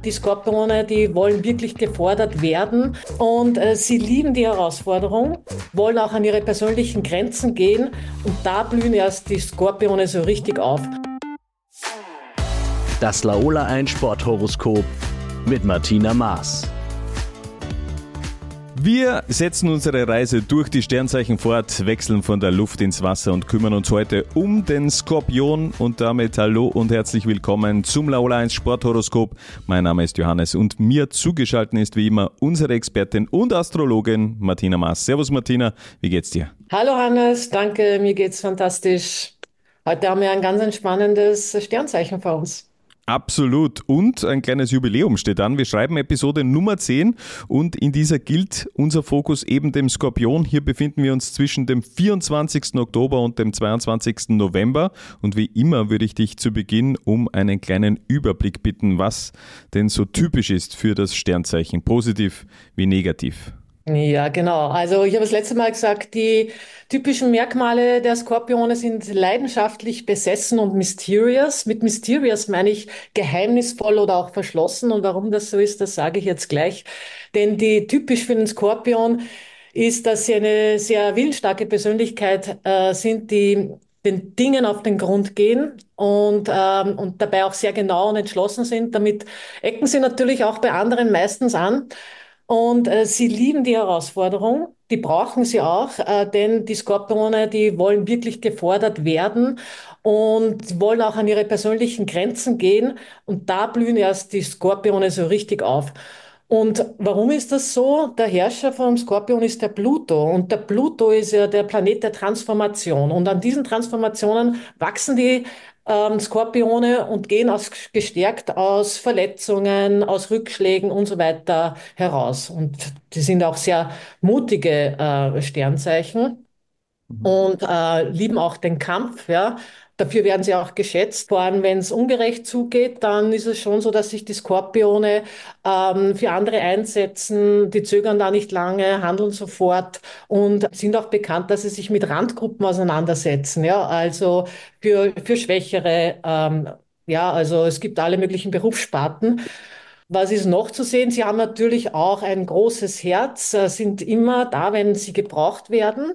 Die Skorpione, die wollen wirklich gefordert werden und sie lieben die Herausforderung, wollen auch an ihre persönlichen Grenzen gehen und da blühen erst die Skorpione so richtig auf. Das Laola 1 Sporthoroskop mit Martina Maas. Wir setzen unsere Reise durch die Sternzeichen fort, wechseln von der Luft ins Wasser und kümmern uns heute um den Skorpion. Und damit hallo und herzlich willkommen zum Laola 1 Sporthoroskop. Mein Name ist Johannes und mir zugeschaltet ist wie immer unsere Expertin und Astrologin Martina Maas. Servus Martina, wie geht's dir? Hallo Hannes, danke, mir geht's fantastisch. Heute haben wir ein ganz spannendes Sternzeichen vor uns. Absolut. Und ein kleines Jubiläum steht an. Wir schreiben Episode Nummer 10 und in dieser gilt unser Fokus eben dem Skorpion. Hier befinden wir uns zwischen dem 24. Oktober und dem 22. November. Und wie immer würde ich dich zu Beginn um einen kleinen Überblick bitten, was denn so typisch ist für das Sternzeichen, positiv wie negativ. Ja, genau. Also ich habe das letzte Mal gesagt, die typischen Merkmale der Skorpione sind leidenschaftlich besessen und mysterious. Mit mysterious meine ich geheimnisvoll oder auch verschlossen. Und warum das so ist, das sage ich jetzt gleich. Denn die typisch für den Skorpion ist, dass sie eine sehr willensstarke Persönlichkeit sind, die den Dingen auf den Grund gehen und dabei auch sehr genau und entschlossen sind. Damit ecken sie natürlich auch bei anderen meistens an. Und sie lieben die Herausforderung, die brauchen sie auch, denn die Skorpione, die wollen wirklich gefordert werden und wollen auch an ihre persönlichen Grenzen gehen. Und da blühen erst die Skorpione so richtig auf. Und warum ist das so? Der Herrscher vom Skorpion ist der Pluto. Und der Pluto ist ja der Planet der Transformation. Und an diesen Transformationen wachsen die Skorpione und gehen gestärkt aus Verletzungen, aus Rückschlägen und so weiter heraus. Und die sind auch sehr mutige Sternzeichen und lieben auch den Kampf, ja. Dafür werden sie auch geschätzt. Vor allem, wenn es ungerecht zugeht, dann ist es schon so, dass sich die Skorpione für andere einsetzen. Die zögern da nicht lange, handeln sofort und sind auch bekannt, dass sie sich mit Randgruppen auseinandersetzen. Ja, also für Schwächere. Ja, also es gibt alle möglichen Berufssparten. Was ist noch zu sehen? Sie haben natürlich auch ein großes Herz, sind immer da, wenn sie gebraucht werden.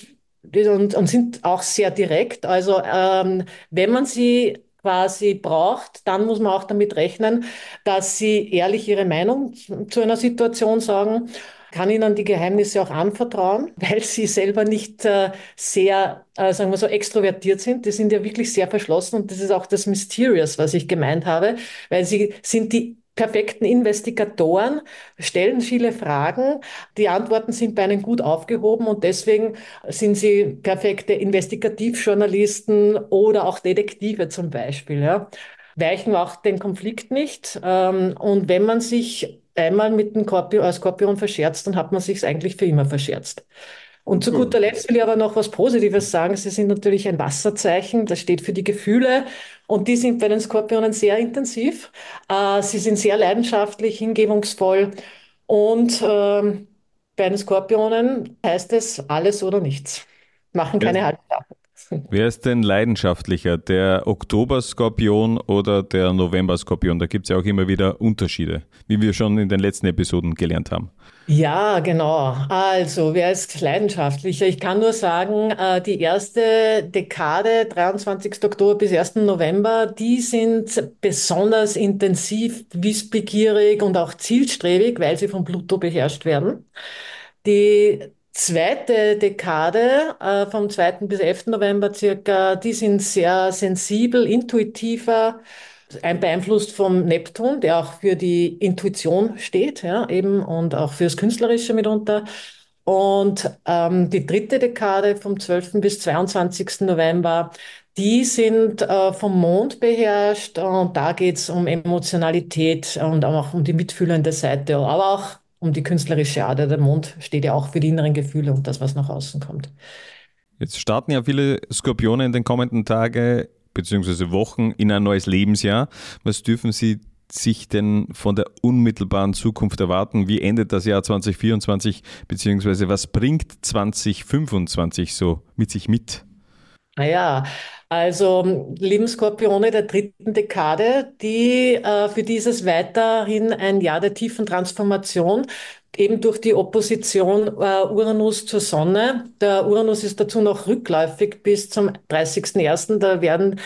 Und sind auch sehr direkt. Also wenn man sie quasi braucht, dann muss man auch damit rechnen, dass sie ehrlich ihre Meinung zu einer Situation sagen. Kann ihnen die Geheimnisse auch anvertrauen, weil sie selber nicht sehr, sagen wir so, extrovertiert sind. Die sind ja wirklich sehr verschlossen und das ist auch das Mysterious, was ich gemeint habe, weil sie sind die perfekten Investigatoren, stellen viele Fragen, die Antworten sind bei ihnen gut aufgehoben und deswegen sind sie perfekte Investigativjournalisten oder auch Detektive zum Beispiel, ja. Weichen auch den Konflikt nicht. Und wenn man sich einmal mit dem Skorpion verscherzt, dann hat man sich eigentlich für immer verscherzt. Und zu guter Letzt will ich aber noch was Positives sagen. Sie sind natürlich ein Wasserzeichen, das steht für die Gefühle und die sind bei den Skorpionen sehr intensiv. Sie sind sehr leidenschaftlich, hingebungsvoll und bei den Skorpionen heißt es alles oder nichts. Machen Wer, keine Halbsachen. wer ist denn leidenschaftlicher, der Oktoberskorpion oder der Novemberskorpion? Da gibt es ja auch immer wieder Unterschiede, wie wir schon in den letzten Episoden gelernt haben. Ja, genau. Also, wer ist leidenschaftlicher? Ich kann nur sagen, die erste Dekade, 23. Oktober bis 1. November, die sind besonders intensiv, wissbegierig und auch zielstrebig, weil sie von Pluto beherrscht werden. Die zweite Dekade, vom 2. bis 11. November circa, die sind sehr sensibel, intuitiver, beeinflusst vom Neptun, der auch für die Intuition steht, ja, eben und auch fürs Künstlerische mitunter. Und die dritte Dekade vom 12. bis 22. November, die sind vom Mond beherrscht und da geht es um Emotionalität und auch um die mitfühlende Seite, aber auch um die künstlerische Ader. Der Mond steht ja auch für die inneren Gefühle und das, was nach außen kommt. Jetzt starten ja viele Skorpione in den kommenden Tagen bzw. Wochen in ein neues Lebensjahr. Was dürfen sie sich denn von der unmittelbaren Zukunft erwarten? Wie endet das Jahr 2024 bzw. was bringt 2025 so mit sich mit? Naja, also lieben Skorpione der dritten Dekade, für dieses weiterhin ein Jahr der tiefen Transformation, eben durch die Opposition Uranus zur Sonne. Der Uranus ist dazu noch rückläufig bis zum 30.01. Da werden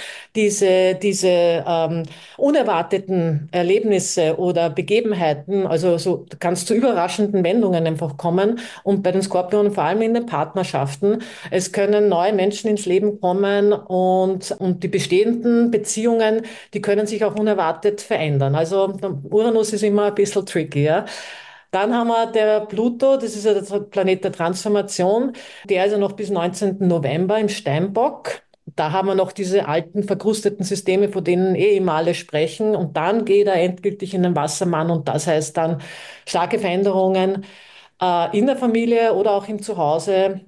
diese unerwarteten Erlebnisse oder Begebenheiten, also so kann es zu überraschenden Wendungen einfach kommen. Und bei den Skorpionen vor allem in den Partnerschaften. Es können neue Menschen ins Leben kommen und die bestehenden Beziehungen, die können sich auch unerwartet verändern. Also der Uranus ist immer ein bisschen tricky, ja. Dann haben wir der Pluto, das ist ja der Planet der Transformation. Der ist ja noch bis 19. November im Steinbock. Da haben wir noch diese alten verkrusteten Systeme, von denen immer alle sprechen. Und dann geht er endgültig in den Wassermann und das heißt dann starke Veränderungen in der Familie oder auch im Zuhause.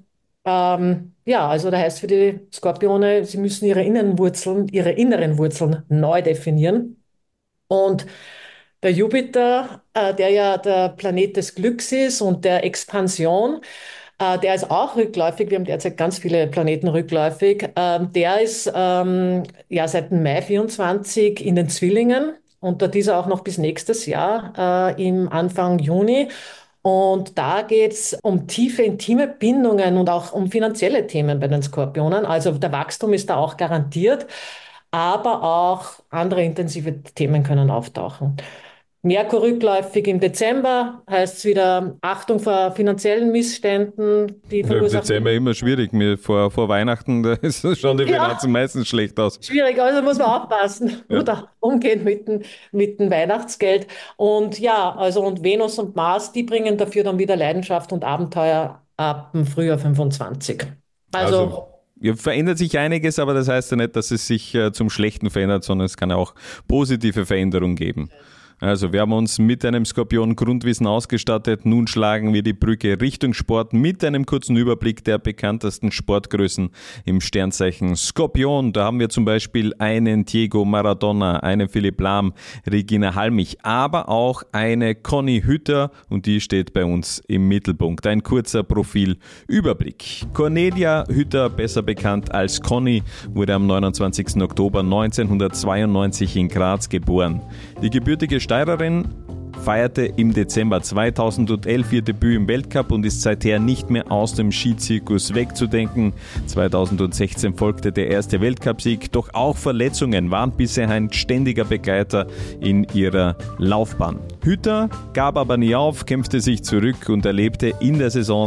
Ja, also da heißt für die Skorpione, sie müssen ihre inneren Wurzeln neu definieren. Und der Jupiter, der ja der Planet des Glücks ist und der Expansion, der ist auch rückläufig. Wir haben derzeit ganz viele Planeten rückläufig. Der ist ja seit dem Mai 24 in den Zwillingen und dort ist er auch noch bis nächstes Jahr im Anfang Juni. Und da geht es um tiefe, intime Bindungen und auch um finanzielle Themen bei den Skorpionen. Also der Wachstum ist da auch garantiert, aber auch andere intensive Themen können auftauchen. Merkur rückläufig im Dezember heißt es wieder Achtung vor finanziellen Missständen, die Ja, im Dezember verursachen. immer schwierig. Vor Weihnachten, da ist schon die Ja, Finanzen meistens schlecht aus. schwierig, also muss man aufpassen Ja. oder umgehen mit dem Weihnachtsgeld. Und ja, also und Venus und Mars, die bringen dafür dann wieder Leidenschaft und Abenteuer ab dem Frühjahr 25. Also Also ja, verändert sich einiges, aber das heißt ja nicht, dass es sich zum Schlechten verändert, sondern es kann ja auch positive Veränderungen geben. Also wir haben uns mit einem Skorpion Grundwissen ausgestattet. Nun schlagen wir die Brücke Richtung Sport mit einem kurzen Überblick der bekanntesten Sportgrößen im Sternzeichen Skorpion. Da haben wir zum Beispiel einen Diego Maradona, einen Philipp Lahm, Regina Halmich, aber auch eine Conny Hütter und die steht bei uns im Mittelpunkt. Ein kurzer Profilüberblick. Cornelia Hütter, besser bekannt als Conny, wurde am 29. Oktober 1992 in Graz geboren. Die gebürtige Steirerin feierte im Dezember 2011 ihr Debüt im Weltcup und ist seither nicht mehr aus dem Skizirkus wegzudenken. 2016 folgte der erste Weltcupsieg, doch auch Verletzungen waren bisher ein ständiger Begleiter in ihrer Laufbahn. Hütter gab aber nie auf, kämpfte sich zurück und erlebte in der Saison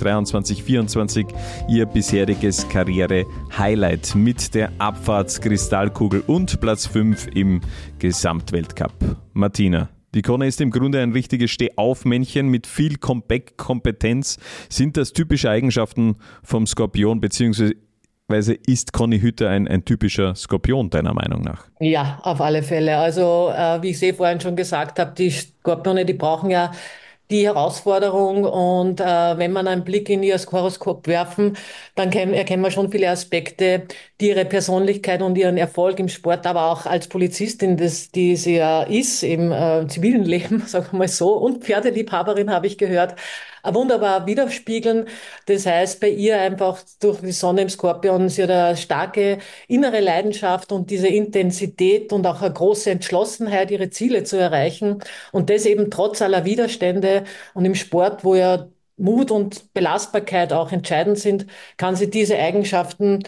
2023-24 ihr bisheriges Karriere-Highlight mit der Abfahrtskristallkugel und Platz 5 im Gesamtweltcup. Martina, die Conny ist im Grunde ein richtiges Stehaufmännchen mit viel Comeback-Kompetenz. Sind das typische Eigenschaften vom Skorpion, beziehungsweise ist Conny Hütter ein typischer Skorpion, deiner Meinung nach? ja, auf alle Fälle. Also wie ich vorhin schon gesagt habe, die Skorpione, die brauchen ja die Herausforderung und wenn man einen Blick in ihr Horoskop werfen, dann erkennen wir schon viele Aspekte, die ihre Persönlichkeit und ihren Erfolg im Sport, aber auch als Polizistin, die sie ja ist im zivilen Leben, sagen wir mal so, und Pferdeliebhaberin habe ich gehört, wunderbar widerspiegeln. Das heißt, bei ihr einfach durch die Sonne im Skorpion, sie hat eine starke innere Leidenschaft und diese Intensität und auch eine große Entschlossenheit, ihre Ziele zu erreichen. Und das eben trotz aller Widerstände und im Sport, wo ja Mut und Belastbarkeit auch entscheidend sind, kann sie diese Eigenschaften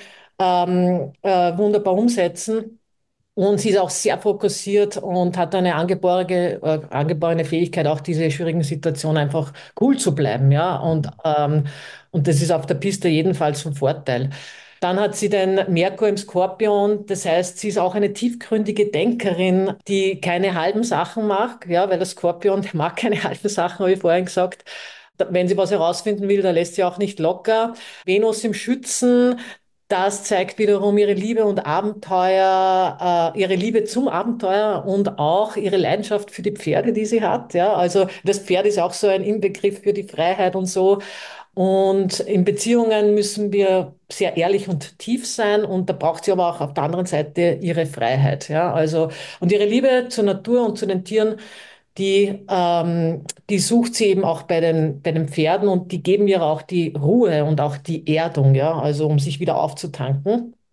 wunderbar umsetzen. Und sie ist auch sehr fokussiert und hat eine angeborene Fähigkeit, auch diese schwierigen Situationen einfach cool zu bleiben, ja. Und das ist auf der Piste jedenfalls von Vorteil. Dann hat sie den Merkur im Skorpion, das heißt, sie ist auch eine tiefgründige Denkerin, die keine halben Sachen mag, ja, weil der Skorpion, der mag keine halben Sachen, habe ich vorhin gesagt. Wenn sie was herausfinden will, dann lässt sie auch nicht locker. Venus im Schützen, das zeigt wiederum ihre Liebe und Abenteuer, ihre Liebe zum Abenteuer und auch ihre Leidenschaft für die Pferde, die sie hat. Ja, also das Pferd ist auch so ein Inbegriff für die Freiheit und so. Und in Beziehungen müssen wir sehr ehrlich und tief sein und da braucht sie aber auch auf der anderen Seite ihre Freiheit. Ja, also und ihre Liebe zur Natur und zu den Tieren, die sucht sie eben auch bei den Pferden und die geben ihr auch die Ruhe und auch die Erdung, ja, also um sich wieder aufzutanken.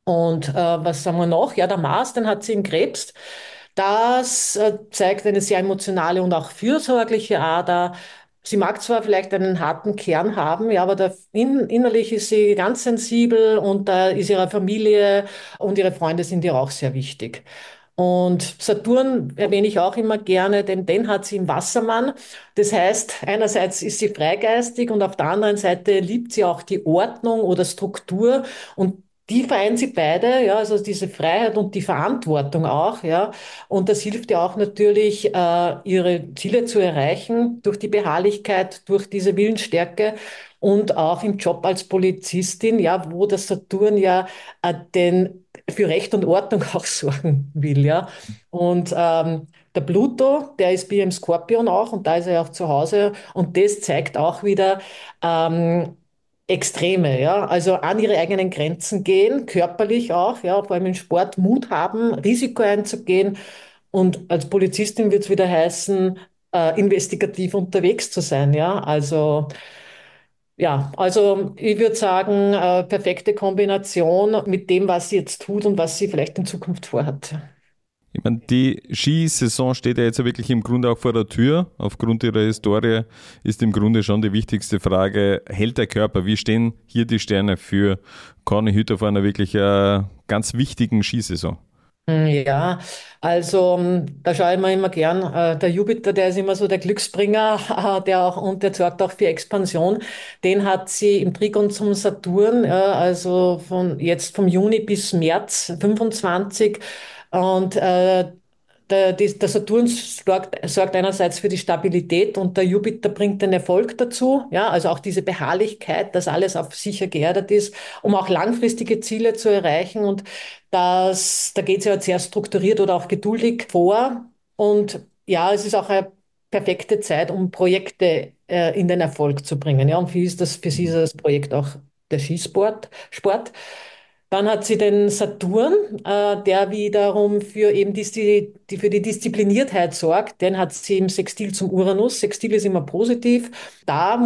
Und was sagen wir noch? Ja, der Mars, den hat sie im Krebs. Das zeigt eine sehr emotionale und auch fürsorgliche Ader. Sie mag zwar vielleicht einen harten Kern haben, ja, aber innerlich ist sie ganz sensibel und da ist ihre Familie und ihre Freunde sind ihr auch sehr wichtig. Und Saturn erwähne ich auch immer gerne, denn den hat sie im Wassermann. Das heißt, einerseits ist sie freigeistig und auf der anderen Seite liebt sie auch die Ordnung oder Struktur und die vereint sie beide, ja, also diese Freiheit und die Verantwortung auch, ja. Und das hilft ja auch natürlich, ihre Ziele zu erreichen durch die Beharrlichkeit, durch diese Willensstärke und auch im Job als Polizistin, ja, wo der Saturn ja für Recht und Ordnung auch sorgen will, ja. Und der Pluto, der ist wie im Skorpion auch und da ist er ja auch zu Hause und das zeigt auch wieder, Extreme, ja, also an ihre eigenen Grenzen gehen, körperlich auch, ja, vor allem im Sport Mut haben, Risiko einzugehen. Und als Polizistin wird es wieder heißen, investigativ unterwegs zu sein, ja. Also ich würde sagen, perfekte Kombination mit dem, was sie jetzt tut und was sie vielleicht in Zukunft vorhat. Ich meine, die Skisaison steht ja jetzt ja wirklich im Grunde auch vor der Tür. Aufgrund ihrer Historie ist im Grunde schon die wichtigste Frage, hält der Körper? Wie stehen hier die Sterne für Conny Hütter vor einer wirklich ganz wichtigen Skisaison? Ja, also da schaue ich mir immer gern. Der Jupiter, der ist immer so der Glücksbringer, und der sorgt auch für Expansion. Den hat sie im Trigon zum Saturn, ja, also vom Juni bis März 25. Und der Saturn sorgt einerseits für die Stabilität und der Jupiter bringt den Erfolg dazu. Ja, also auch diese Beharrlichkeit, dass alles auf sicher geerdet ist, um auch langfristige Ziele zu erreichen. Und da geht es ja sehr strukturiert oder auch geduldig vor. Und ja, es ist auch eine perfekte Zeit, um Projekte in den Erfolg zu bringen. Ja, und für sie ist das Projekt auch der Sport. Dann hat sie den Saturn, der wiederum für eben für die Diszipliniertheit sorgt. Den hat sie im Sextil zum Uranus. Sextil ist immer positiv. Da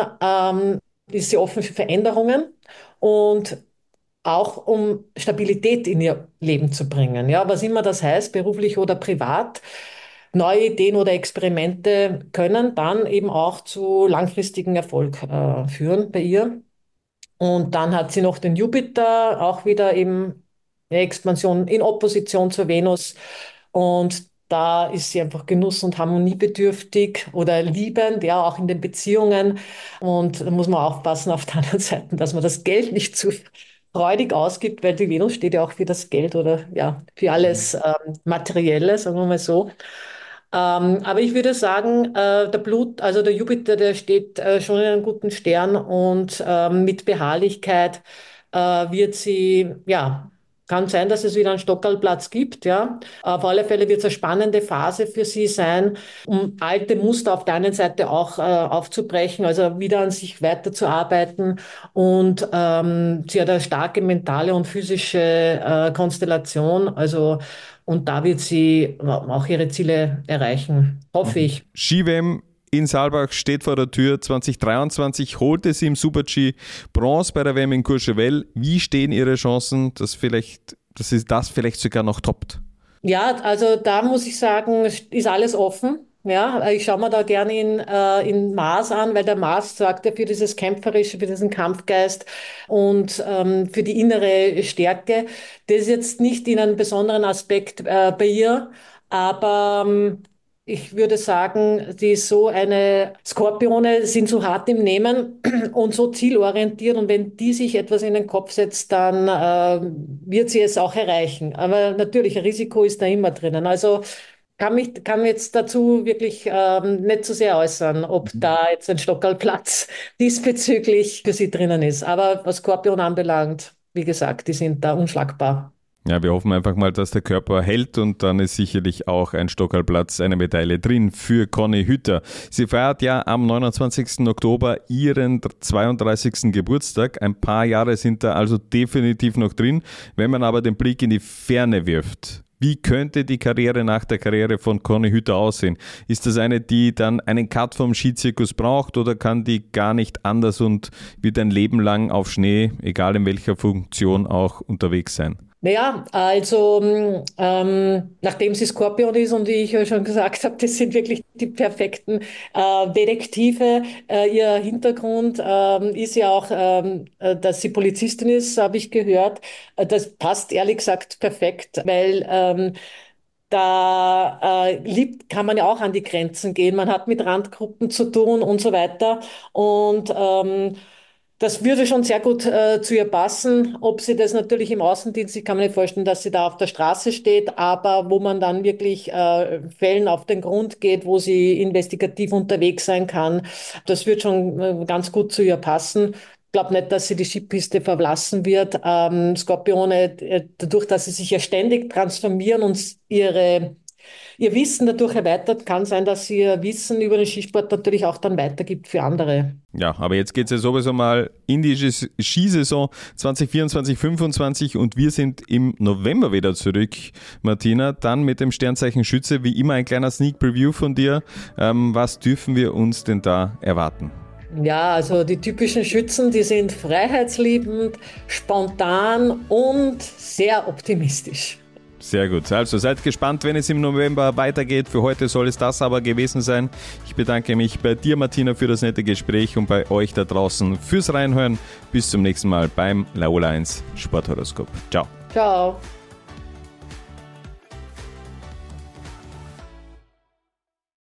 ist sie offen für Veränderungen und auch um Stabilität in ihr Leben zu bringen. Ja, was immer das heißt, beruflich oder privat. Neue Ideen oder Experimente können dann eben auch zu langfristigem Erfolg führen bei ihr. Und dann hat sie noch den Jupiter, auch wieder eben eine Expansion in Opposition zur Venus. Und da ist sie einfach genuss- und harmoniebedürftig oder liebend, ja, auch in den Beziehungen. Und da muss man aufpassen auf der anderen Seite, dass man das Geld nicht zu freudig ausgibt, weil die Venus steht ja auch für das Geld oder ja, für alles Materielle, sagen wir mal so. Aber ich würde sagen, also der Jupiter, der steht schon in einem guten Stern und mit Beharrlichkeit wird sie, ja, kann sein, dass es wieder einen Stockerlplatz gibt, ja. Auf alle Fälle wird es eine spannende Phase für sie sein, um alte Muster auf der einen Seite auch aufzubrechen, also wieder an sich weiterzuarbeiten. Und sie hat eine starke mentale und physische Konstellation, also und da wird sie auch ihre Ziele erreichen, hoffe ich. Ski-WM in Saalbach steht vor der Tür. 2023 holte sie im Super-G Bronze bei der WM in Courchevel. Wie stehen ihre Chancen, dass sie das vielleicht sogar noch toppt? Ja, also da muss ich sagen, ist alles offen. Ja, ich schaue mir da gerne in Mars an, weil der Mars sorgt ja für dieses Kämpferische, für diesen Kampfgeist und für die innere Stärke. Das ist jetzt nicht in einem besonderen Aspekt bei ihr, aber ich würde sagen, Skorpione sind so hart im Nehmen und so zielorientiert und wenn die sich etwas in den Kopf setzt, dann wird sie es auch erreichen. Aber natürlich, ein Risiko ist da immer drinnen. Also kann mich jetzt dazu wirklich nicht so sehr äußern, ob da jetzt ein Stockerlplatz diesbezüglich für sie drinnen ist. Aber was Skorpion anbelangt, wie gesagt, die sind da unschlagbar. Ja, wir hoffen einfach mal, dass der Körper hält und dann ist sicherlich auch ein Stockerlplatz, eine Medaille drin für Conny Hütter. Sie feiert ja am 29. Oktober ihren 32. Geburtstag. Ein paar Jahre sind da also definitiv noch drin. Wenn man aber den Blick in die Ferne wirft, Wie könnte die Karriere nach der Karriere von Conny Hütter aussehen? Ist das eine, die dann einen Cut vom Skizirkus braucht oder kann die gar nicht anders und wird ein Leben lang auf Schnee, egal in welcher Funktion auch, unterwegs sein? Naja, also nachdem sie Skorpion ist und wie ich ja schon gesagt habe, das sind wirklich die perfekten Detektive. Ihr Hintergrund ist ja auch, dass sie Polizistin ist, habe ich gehört. Das passt ehrlich gesagt perfekt, weil kann man ja auch an die Grenzen gehen. Man hat mit Randgruppen zu tun und so weiter. Und das würde schon sehr gut zu ihr passen. Ob sie das natürlich im Außendienst, ich kann mir nicht vorstellen, dass sie da auf der Straße steht, aber wo man dann wirklich Fällen auf den Grund geht, wo sie investigativ unterwegs sein kann, das wird schon ganz gut zu ihr passen. Ich glaube nicht, dass sie die Skipiste verlassen wird. Skorpione, dadurch, dass sie sich ja ständig transformieren und ihr Wissen dadurch erweitert, kann sein, dass sie ihr Wissen über den Skisport natürlich auch dann weitergibt für andere. Ja, aber jetzt geht es ja sowieso mal in die Skisaison 2024-25 und wir sind im November wieder zurück, Martina. Dann mit dem Sternzeichen Schütze, wie immer ein kleiner Sneak Preview von dir. Was dürfen wir uns denn da erwarten? Ja, also die typischen Schützen, die sind freiheitsliebend, spontan und sehr optimistisch. Sehr gut. Also seid gespannt, wenn es im November weitergeht. Für heute soll es das aber gewesen sein. Ich bedanke mich bei dir, Martina, für das nette Gespräch und bei euch da draußen fürs Reinhören. Bis zum nächsten Mal beim Laola 1 Sporthoroskop. Ciao. Ciao.